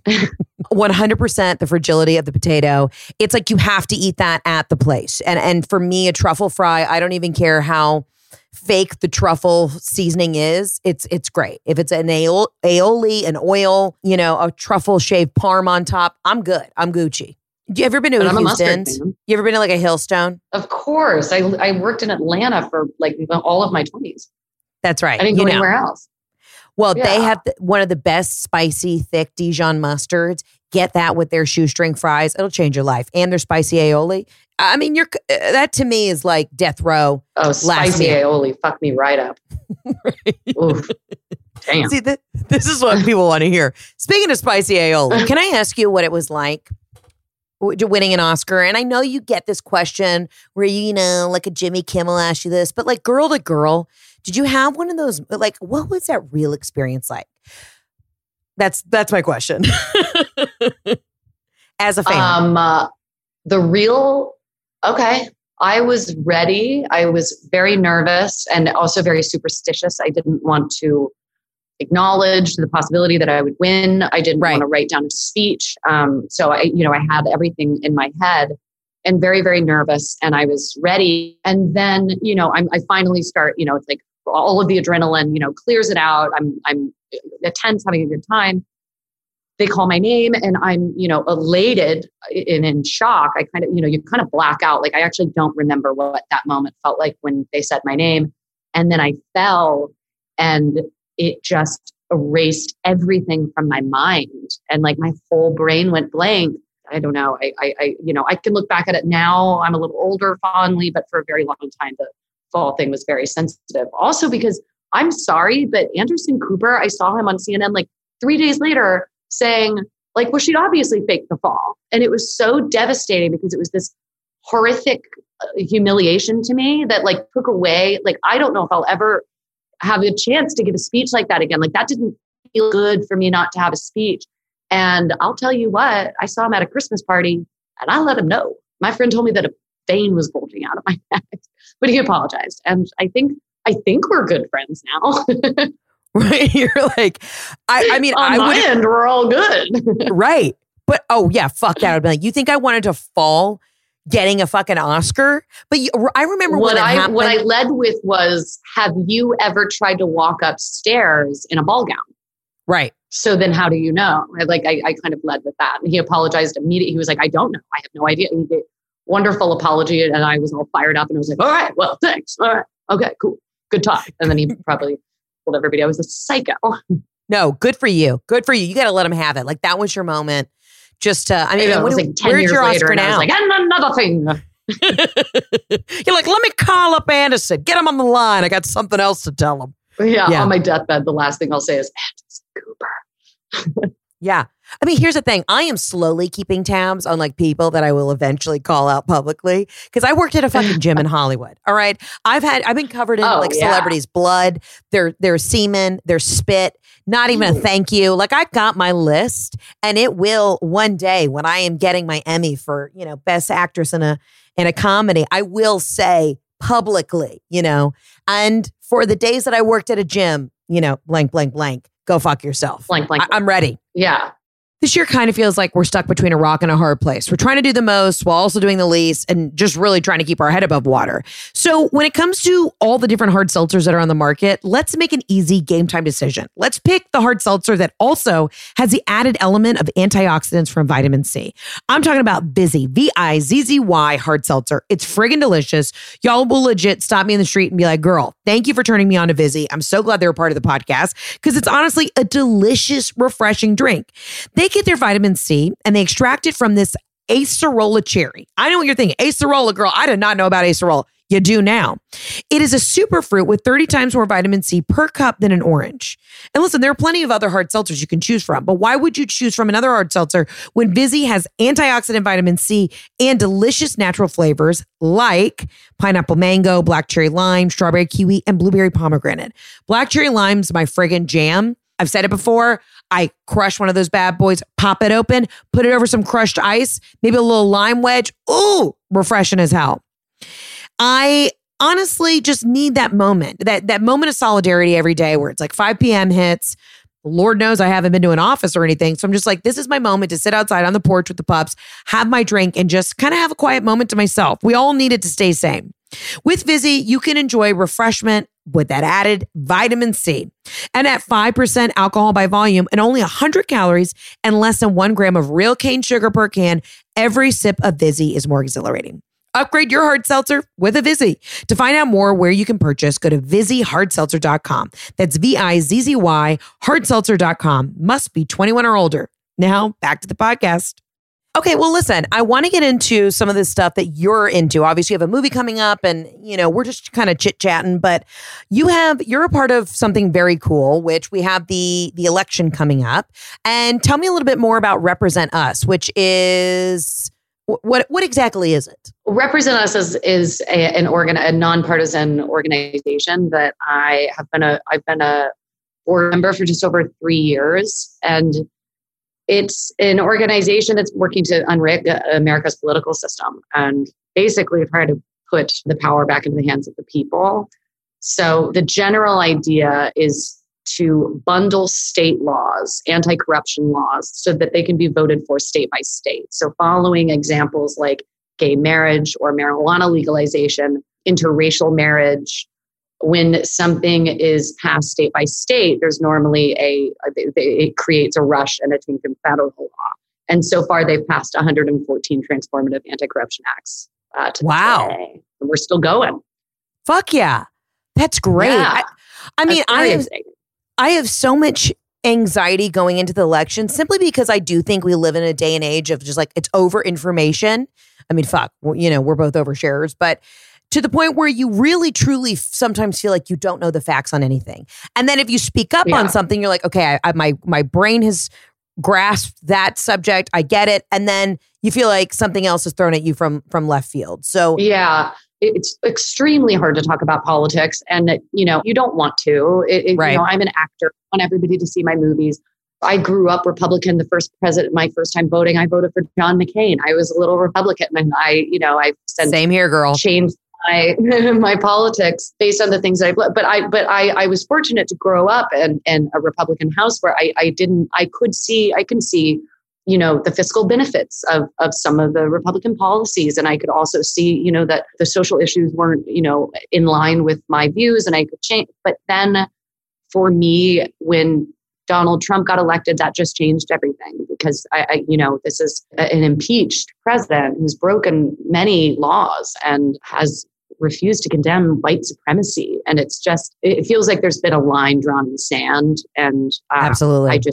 100% the fragility of the potato. It's like you have to eat that at the place. And for me, a truffle fry, I don't even care how fake the truffle seasoning is. It's great. If it's an aioli, an oil, a truffle shaved parm on top, I'm good. I'm Gucci. You ever been to a Houston? You ever been to like a Hillstone? Of course. I worked in Atlanta for like all of my 20s. That's right. I didn't go anywhere else. Well, they have one of the best spicy, thick Dijon mustards. Get that with their shoestring fries. It'll change your life. And their spicy aioli. I mean, that to me is like death row. Oh, spicy aioli. Fuck me right up. Right. Oof. Damn. See, this is what people want to hear. Speaking of spicy aioli, can I ask you what it was like winning an Oscar? And I know you get this question where, like a Jimmy Kimmel asked you this, but like girl to girl, did you have one of those, like, what was that real experience like? That's my question. As a fan. Okay. I was ready. I was very nervous and also very superstitious. I didn't want to acknowledge the possibility that I would win. I didn't want to write down a speech. So I had everything in my head and very, very nervous, and I was ready. And then, I finally start, it's like all of the adrenaline, clears it out. I'm tense, having a good time. They call my name and I'm, elated and in shock. I kind of, you kind of black out. Like I actually don't remember what that moment felt like when they said my name. And then I fell and it just erased everything from my mind. And like my whole brain went blank. I don't know. I can look back at it now. I'm a little older fondly, but for a very long time, the fall thing was very sensitive. Also because I'm sorry, but Anderson Cooper, I saw him on CNN like 3 days later saying like, well, she'd obviously faked the fall. And it was so devastating because it was this horrific humiliation to me that like took away, like, I don't know if I'll ever have a chance to give a speech like that again. Like that didn't feel good for me not to have a speech. And I'll tell you what, I saw him at a Christmas party and I let him know. My friend told me that a vein was bulging out of my neck, but he apologized. And I think we're good friends now. Right. You're like, I mean, on my end, we're all good. Right. But, oh yeah, fuck that. I'd be like, you think I wanted to fall getting a fucking Oscar? But I remember what I led with was, have you ever tried to walk upstairs in a ball gown? Right. So then how do you know? I kind of led with that. And he apologized immediately. He was like, I don't know. I have no idea. He did a wonderful apology. And I was all fired up and I was like, all right, well, thanks. All right. Okay, cool. Good talk. And then he probably told everybody I was a psycho. No, good for you. Good for you. You got to let him have it. Like that was your moment. Just to, I mean, where's your Oscar now? I was like, and another thing. You're like, let me call up Anderson. Get him on the line. I got something else to tell him. Yeah. On my deathbed, the last thing I'll say is Anderson Cooper. Yeah. I mean, here's the thing. I am slowly keeping tabs on like people that I will eventually call out publicly because I worked at a fucking gym in Hollywood. All right. I've been covered in celebrities' blood, their semen, their spit, not even a thank you. Like I've got my list and it will one day when I am getting my Emmy for, best actress in a comedy, I will say publicly, and for the days that I worked at a gym, blank, blank, blank, go fuck yourself. Blank, blank. I'm ready. Yeah. This year kind of feels like we're stuck between a rock and a hard place. We're trying to do the most while also doing the least and just really trying to keep our head above water. So when it comes to all the different hard seltzers that are on the market, let's make an easy game time decision. Let's pick the hard seltzer that also has the added element of antioxidants from vitamin C. I'm talking about Vizzy, V-I-Z-Z-Y hard seltzer. It's friggin' delicious. Y'all will legit stop me in the street and be like, girl, thank you for turning me on to Vizzy. I'm so glad they were part of the podcast because it's honestly a delicious, refreshing drink. They get their vitamin C and they extract it from this acerola cherry. I know what you're thinking. Acerola, girl. I did not know about acerola. You do now. It is a superfruit with 30 times more vitamin C per cup than an orange. And listen, there are plenty of other hard seltzers you can choose from, but why would you choose from another hard seltzer when Vizzy has antioxidant vitamin C and delicious natural flavors like pineapple mango, black cherry lime, strawberry kiwi, and blueberry pomegranate? Black cherry lime's my friggin' jam. I've said it before. I crush one of those bad boys, pop it open, put it over some crushed ice, maybe a little lime wedge. Ooh, refreshing as hell. I honestly just need that moment, that moment of solidarity every day where it's like 5 p.m. hits. Lord knows I haven't been to an office or anything. So I'm just like, this is my moment to sit outside on the porch with the pups, have my drink, and just kind of have a quiet moment to myself. We all need it to stay sane. With Vizzy, you can enjoy refreshment with that added vitamin C. And at 5% alcohol by volume and only 100 calories and less than 1 gram of real cane sugar per can, every sip of Vizzy is more exhilarating. Upgrade your hard seltzer with a Vizzy. To find out more where you can purchase, go to VizzyHardSeltzer.com. That's VIZZY, hardseltzer.com. Must be 21 or older. Now, back to the podcast. Okay, well, listen, I want to get into some of this stuff that you're into. Obviously, you have a movie coming up and, you know, we're just kind of chit-chatting, but you're a part of something very cool, which we have the election coming up. And tell me a little bit more about Represent Us, which is... What exactly is it? Represent Us is a nonpartisan organization that I've been a board member for just over 3 years, and it's an organization that's working to unrig America's political system and basically try to put the power back into the hands of the people. So the general idea is to bundle state laws, anti-corruption laws, so that they can be voted for state by state. So following examples like gay marriage or marijuana legalization, interracial marriage, when something is passed state by state, there's normally it creates a rush and a change in federal law. And so far, they've passed 114 transformative anti-corruption acts. Wow. Today. And we're still going. Fuck yeah. That's great. Yeah. I mean, I have so much anxiety going into the election simply because I do think we live in a day and age of just like, it's over information. I mean, fuck, you know, we're both oversharers, but to the point where you really, truly sometimes feel like you don't know the facts on anything. And then if you speak up on something, you're like, okay, my brain has grasped that subject. I get it. And then you feel like something else is thrown at you from left field. So yeah. It's extremely hard to talk about politics, and you know, you don't want to. Right. You know, I'm an actor. I want everybody to see my movies. I grew up Republican. The first president, my first time voting, I voted for John McCain. I was a little Republican, and I've since same here, girl. Changed my politics based on the things that I was fortunate to grow up in a Republican house where I can see, you know, the fiscal benefits of some of the Republican policies. And I could also see, you know, that the social issues weren't, you know, in line with my views, and I could change. But then for me, when Donald Trump got elected, that just changed everything, because this is an impeached president who's broken many laws and has refused to condemn white supremacy. And it feels like there's been a line drawn in the sand. And absolutely. I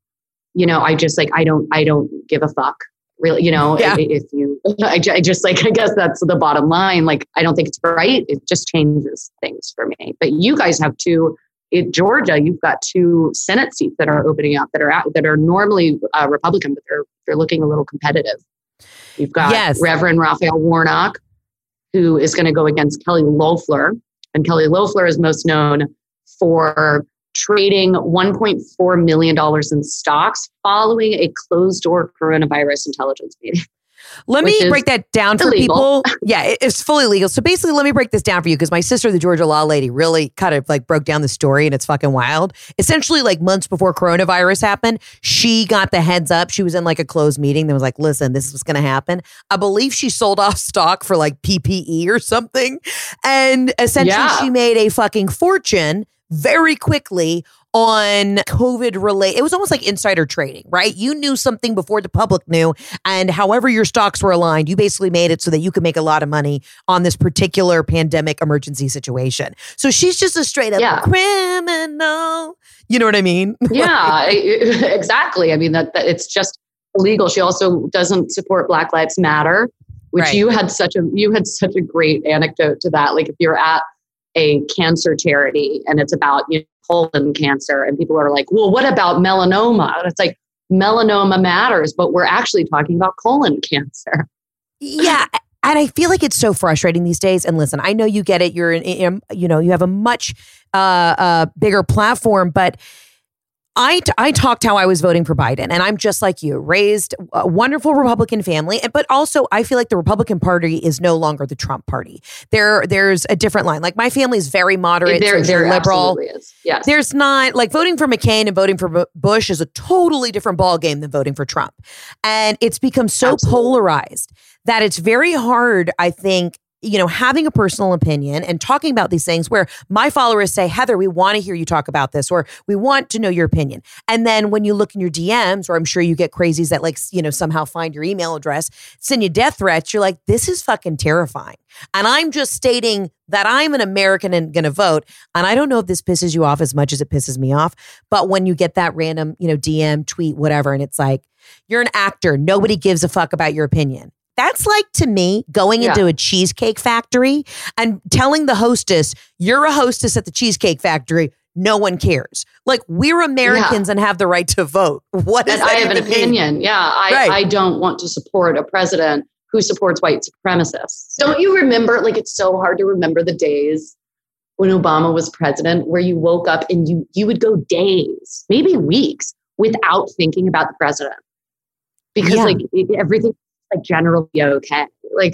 don't give a fuck, really. You know, yeah. I guess that's the bottom line. Like, I don't think it's right. It just changes things for me. But you guys have in Georgia, you've got 2 Senate seats that are opening up that are normally Republican, but they're looking a little competitive. You've got Reverend Raphael Warnock, who is going to go against Kelly Loeffler, and Kelly Loeffler is most known for trading $1.4 million in stocks following a closed-door coronavirus intelligence meeting. Let me break that down for illegal. people. Yeah, it's fully legal. So basically, let me break this down for you because my sister, the Georgia law lady, really kind of like broke down the story and it's fucking wild. Essentially, like months before coronavirus happened, she got the heads up. She was in like a closed meeting that was like, listen, this is what's going to happen. I believe she sold off stock for like PPE or something. And essentially, she made a fucking fortune very quickly on COVID related. It was almost like insider trading, right? You knew something before the public knew, and however your stocks were aligned, you basically made it so that you could make a lot of money on this particular pandemic emergency situation. So she's just a straight up criminal. You know what I mean? Yeah, exactly. I mean, that it's just illegal. She also doesn't support Black Lives Matter, which you had such a great anecdote to that. Like if you're at a cancer charity and it's about colon cancer and people are like, well, what about melanoma? And it's like, melanoma matters, but we're actually talking about colon cancer. Yeah. And I feel like it's so frustrating these days. And listen, I know you get it. You're in, you have a much bigger platform, but I talked how I was voting for Biden, and I'm just like you, raised a wonderful Republican family, but also I feel like the Republican Party is no longer the Trump party. There's a different line. Like my family is very moderate, there liberal. Absolutely is. Yes. There's not like voting for McCain and voting for Bush is a totally different ballgame than voting for Trump, and it's become so polarized that it's very hard, I think, having a personal opinion and talking about these things where my followers say, Heather, we want to hear you talk about this, or we want to know your opinion. And then when you look in your DMs, or I'm sure you get crazies that somehow find your email address, send you death threats. You're like, this is fucking terrifying. And I'm just stating that I'm an American and going to vote. And I don't know if this pisses you off as much as it pisses me off. But when you get that random, DM, tweet, whatever, and it's like, you're an actor. Nobody gives a fuck about your opinion. That's like, to me, going into a cheesecake factory and telling the hostess, you're a hostess at the Cheesecake Factory. No one cares. Like, we're Americans and have the right to vote. What does that I have an opinion. Mean? Yeah, I don't want to support a president who supports white supremacists. Don't you remember, like, it's so hard to remember the days when Obama was president where you woke up and you would go days, maybe weeks, without thinking about the president. Because everything like generally okay. Like,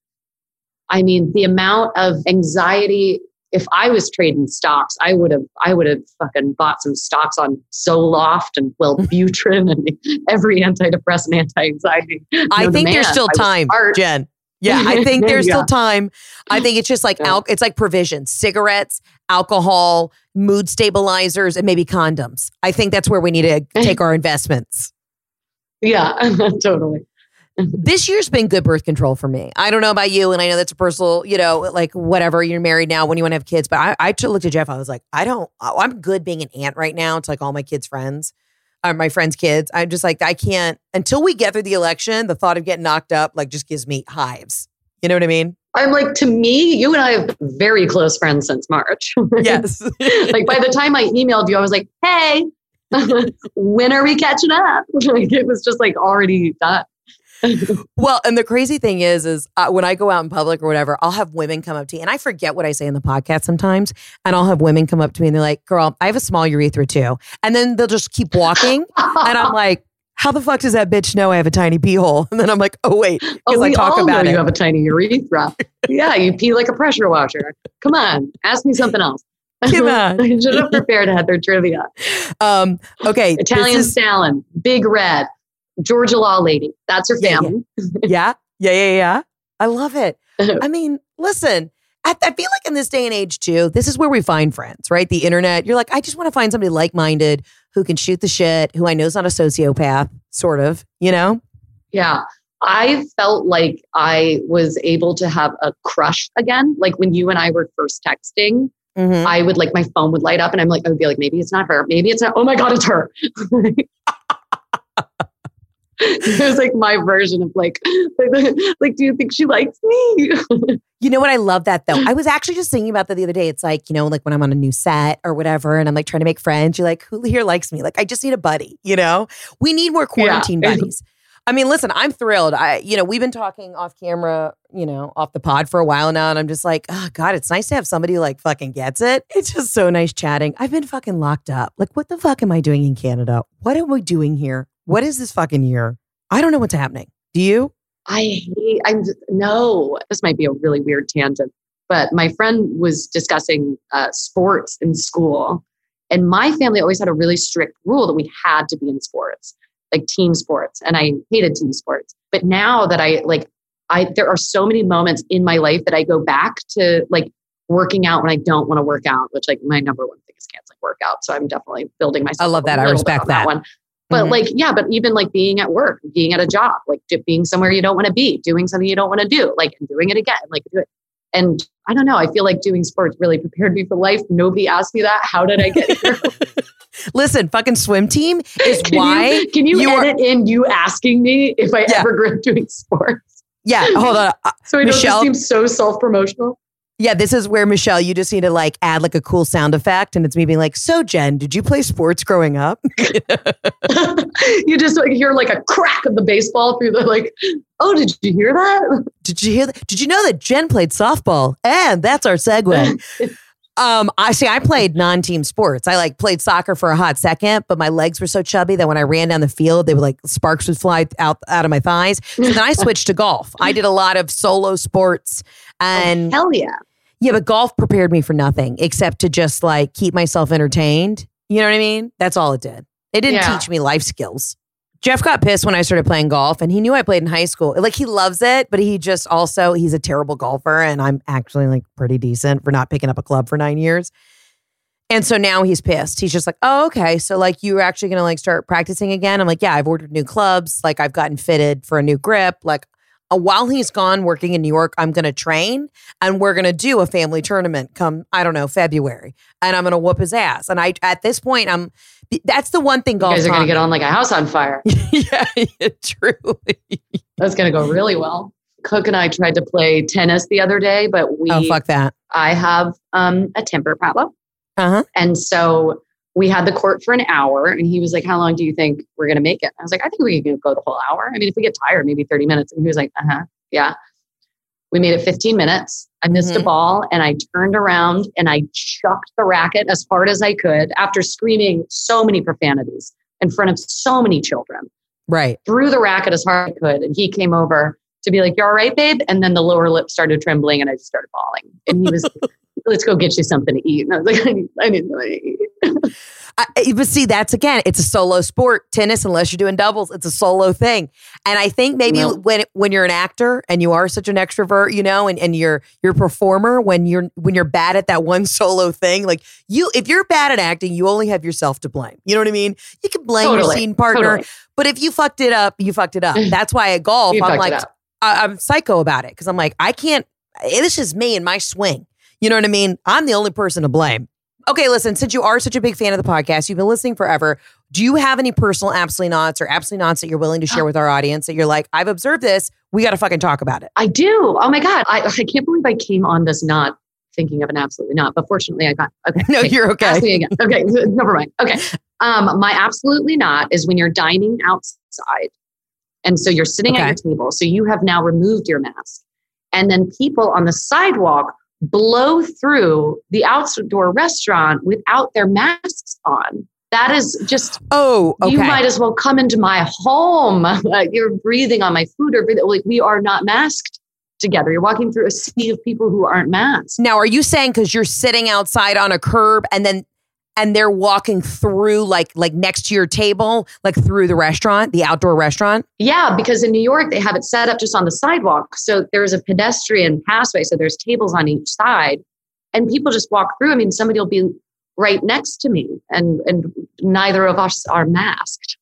I mean, the amount of anxiety, if I was trading stocks, I would have fucking bought some stocks on Zoloft and Wellbutrin and every antidepressant, anti-anxiety. I think there's still time, Jen. Yeah, I think there's still time. I think it's just like, it's like provisions, cigarettes, alcohol, mood stabilizers, and maybe condoms. I think that's where we need to take our investments. Yeah, totally. This year's been good birth control for me. I don't know about you, and I know that's a personal, like whatever, you're married now when you want to have kids. But I looked at Jeff. I was like, I'm good being an aunt right now. It's like all my kids' friends, my friends' kids. I'm just like, I can't, until we get through the election, the thought of getting knocked up like just gives me hives. You know what I mean? I'm like, to me, you and I have been very close friends since March. Yes. Like by the time I emailed you, I was like, hey, when are we catching up? Like, it was just like already done. Well, and the crazy thing is when I go out in public or whatever, I'll have women come up to me, and I forget what I say in the podcast sometimes, and I'll have women come up to me and they're like, girl, I have a small urethra too. And then they'll just keep walking. And I'm like, how the fuck does that bitch know I have a tiny pee hole? And then I'm like, oh wait, because I talk about it. You have a tiny urethra. Yeah, you pee like a pressure washer. Come on, ask me something else. Come on. I should have prepared Heather trivia. Okay. Italian Stalin, Big Red. Georgia law lady. That's her family. Yeah. I love it. I mean, listen, I feel like in this day and age too, this is where we find friends, right? The internet. You're like, I just want to find somebody like-minded who can shoot the shit, who I know is not a sociopath, sort of, Yeah. I felt like I was able to have a crush again. Like when you and I were first texting, I would like, my phone would light up and I would be like, maybe it's not her. Maybe it's not. Oh my God, it's her. It was like my version of like, do you think she likes me? You know what? I love that though. I was actually just thinking about that the other day. It's like, like when I'm on a new set or whatever, and I'm like trying to make friends, you're like, who here likes me? Like, I just need a buddy, We need more quarantine buddies. I mean, listen, I'm thrilled. We've been talking off camera, off the pod for a while now. And I'm just like, oh God, it's nice to have somebody who like fucking gets it. It's just so nice chatting. I've been fucking locked up. Like, what the fuck am I doing in Canada? What am I doing here? What is this fucking year? I don't know what's happening. Do you? No, this might be a really weird tangent, but my friend was discussing sports in school. And my family always had a really strict rule that we had to be in sports, like team sports. And I hated team sports. But now that there are so many moments in my life that I go back to like working out when I don't want to work out, which like my number one thing is canceling workout. So I'm definitely building myself. I love that. I respect that one. But but even like being at work, being at a job, like being somewhere you don't want to be, doing something you don't want to do, like doing it again, like do it. And I don't know, I feel like doing sports really prepared me for life. Nobody asked me that. How did I get here? Listen, fucking swim team is Can you edit in you asking me if I ever grew up doing sports? Yeah, hold on. So I know this seems so self-promotional. Yeah, this is where, Michelle, you just need to like add like a cool sound effect. And it's me being like, so Jen, did you play sports growing up? You just like hear like a crack of the baseball through the like, oh, did you hear that? Did you hear that? Did you know that Jen played softball? And that's our segue. I played non-team sports. I like played soccer for a hot second, but my legs were so chubby that when I ran down the field, they would like sparks would fly out of my thighs. So then I switched to golf. I did a lot of solo sports and hell yeah. Yeah, but golf prepared me for nothing except to just like keep myself entertained. You know what I mean? That's all it did. It didn't teach me life skills. Jeff got pissed when I started playing golf and he knew I played in high school. Like he loves it, but he just also, he's a terrible golfer and I'm actually like pretty decent for not picking up a club for 9 years. And so now he's pissed. He's just like, oh, okay. So like you're actually going to like start practicing again? I'm like, yeah, I've ordered new clubs. Like I've gotten fitted for a new grip. Like while he's gone working in New York, I'm going to train and we're going to do a family tournament come, I don't know, February. And I'm going to whoop his ass. And at this point, that's the one thing golf. You guys are going to get on like a house on fire. Yeah, truly. That's going to go really well. Cook and I tried to play tennis the other day, but oh, fuck that. I have a temper problem. Uh-huh. And so we had the court for an hour and he was like, how long do you think we're going to make it? I was like, I think we can go the whole hour. I mean, if we get tired, maybe 30 minutes. And he was like, yeah. We made it 15 minutes. I missed a ball and I turned around and I chucked the racket as hard as I could after screaming so many profanities in front of so many children. Right. Threw the racket as hard as I could. And he came over to be like, you all right, babe? And then the lower lip started trembling and I just started bawling. And he was let's go get you something to eat. And I was like, I need something to eat. But see, that's again, it's a solo sport. Tennis, unless you're doing doubles, it's a solo thing. And I think maybe when you're an actor and you are such an extrovert, you know, and you're a performer, when you're bad at that one solo thing, like if you're bad at acting, you only have yourself to blame. You know what I mean? You can blame your scene partner, but if you fucked it up, you fucked it up. That's why at golf, I'm like, I'm psycho about it because I'm like, I can't. This is me and my swing. You know what I mean? I'm the only person to blame. Okay, listen, since you are such a big fan of the podcast, you've been listening forever. Do you have any personal absolutely nots or absolutely nots that you're willing to share with our audience that you're like, I've observed this, we got to fucking talk about it? I do. Oh my God. I can't believe I came on this not thinking of an absolutely not, but fortunately I got, okay. No, you're okay. Ask me again. Okay, never mind. Okay. My absolutely not is when you're dining outside. And so you're sitting at your table. So you have now removed your mask. And then people on the sidewalk blow through the outdoor restaurant without their masks on. That is just, you might as well come into my home. You're breathing on my food or like we are not masked together. You're walking through a sea of people who aren't masked. Now, are you saying because you're sitting outside on a curb and they're walking through like next to your table, like through the restaurant, the outdoor restaurant? Yeah, because in New York, they have it set up just on the sidewalk. So there's a pedestrian passway. So there's tables on each side and people just walk through. I mean, somebody will be right next to me and neither of us are masked.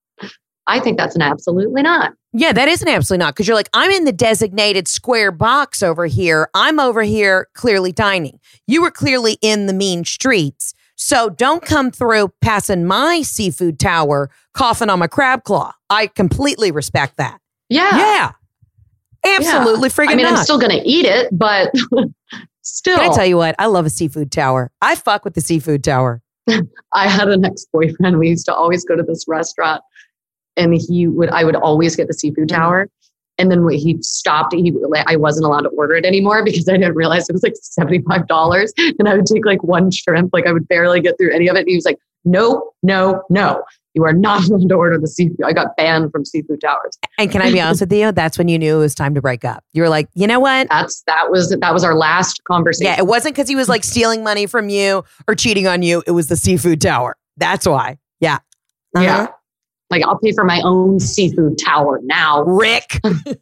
I think that's an absolutely not. Yeah, that is an absolutely not. Because you're like, I'm in the designated square box over here. I'm over here clearly dining. You were clearly in the mean streets. So don't come through passing my seafood tower, coughing on my crab claw. I completely respect that. Yeah. Yeah. Absolutely friggin' not. I mean, I'm still going to eat it, but still. Can I tell you what? I love a seafood tower. I fuck with the seafood tower. I had an ex-boyfriend. We used to always go to this restaurant and I would always get the seafood tower. And then when he stopped, I wasn't allowed to order it anymore because I didn't realize it was like $75. And I would take like one shrimp, like I would barely get through any of it. And he was like, no. You are not allowed to order the seafood. I got banned from Seafood Towers. And can I be honest with you? That's when you knew it was time to break up. You were like, you know what? That was our last conversation. Yeah, it wasn't because he was like stealing money from you or cheating on you. It was the Seafood Tower. That's why. Yeah. Uh-huh. Yeah. Like, I'll pay for my own Seafood Tower now. Rick.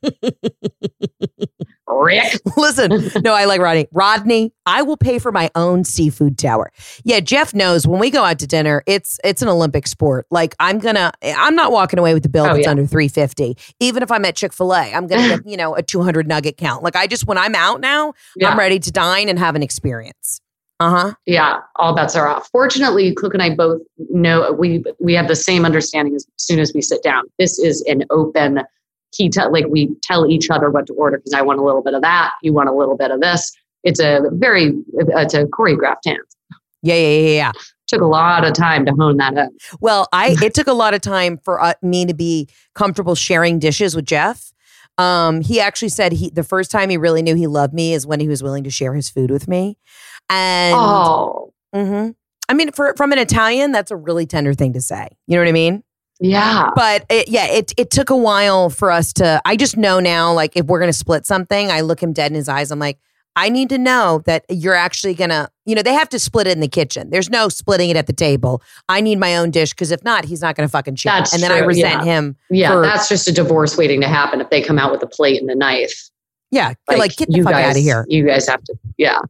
Rick. Listen, no, I like Rodney. Rodney, I will pay for my own Seafood Tower. Yeah, Jeff knows when we go out to dinner, it's an Olympic sport. Like, I'm not walking away with the bill that's under $350. Even if I'm at Chick-fil-A, I'm going to get, a 200 nugget count. Like, when I'm out now, I'm ready to dine and have an experience. Uh-huh. Yeah, all bets are off. Fortunately, Cook and I both know we have the same understanding as soon as we sit down. This is an open we tell each other what to order because I want a little bit of that. You want a little bit of this. It's a choreographed dance. Yeah. Took a lot of time to hone that in. Well, it took a lot of time for me to be comfortable sharing dishes with Jeff. He actually said the first time he really knew he loved me is when he was willing to share his food with me. And I mean, from an Italian, that's a really tender thing to say. You know what I mean? Yeah. But it took a while for us to, I just know now, like, if we're going to split something, I look him dead in his eyes. I'm like, I need to know that you're actually going to, they have to split it in the kitchen. There's no splitting it at the table. I need my own dish because if not, he's not going to fucking share. That's and then true. I resent him. Yeah, that's just a divorce waiting to happen if they come out with a plate and a knife. Yeah, like get the fuck out of here. You guys have to, yeah.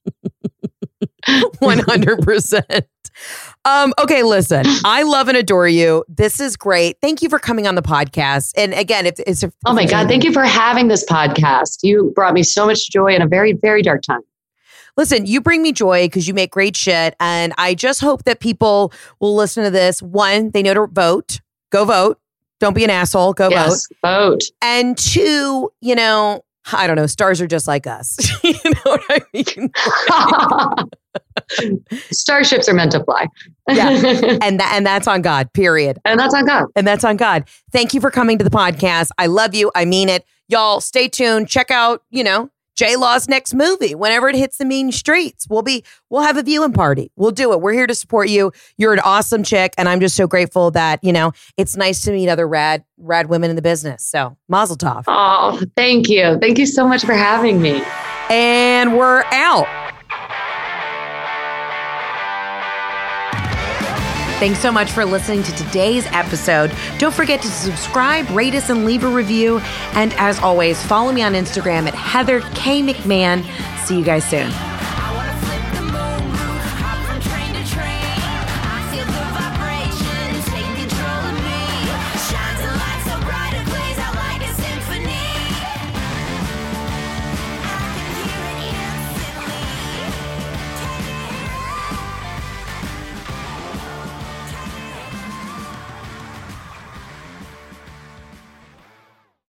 100%. Okay, listen, I love and adore you. This is great. Thank you for coming on the podcast. And again, oh my God, thank you for having this podcast. You brought me so much joy in a very, very dark time. Listen, you bring me joy because you make great shit. And I just hope that people will listen to this. One, they know to vote. Go vote. Don't be an asshole. Go vote. And two, I don't know, stars are just like us. You know what I mean? Starships are meant to fly. Yeah. And that's on God, period. And that's on God. And that's on God. Thank you for coming to the podcast. I love you. I mean it. Y'all stay tuned. Check out, J-Law's next movie. Whenever it hits the mean streets, we'll have a viewing party. We'll do it. We're here to support you. You're an awesome chick. And I'm just so grateful that, it's nice to meet other rad women in the business. So mazel tov. Oh, thank you. Thank you so much for having me. And we're out. Thanks so much for listening to today's episode. Don't forget to subscribe, rate us, and leave a review. And as always, follow me on Instagram at Heather K. McMahon. See you guys soon.